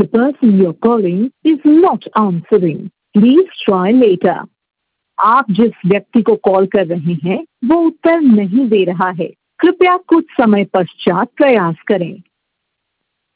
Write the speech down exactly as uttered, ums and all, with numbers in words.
The person you're calling is not answering. Please try later. आप जिस व्यक्ति को कॉल कर रहे हैं वो उत्तर नहीं दे रहा है। कृपया कुछ समय पश्चात प्रयास करें।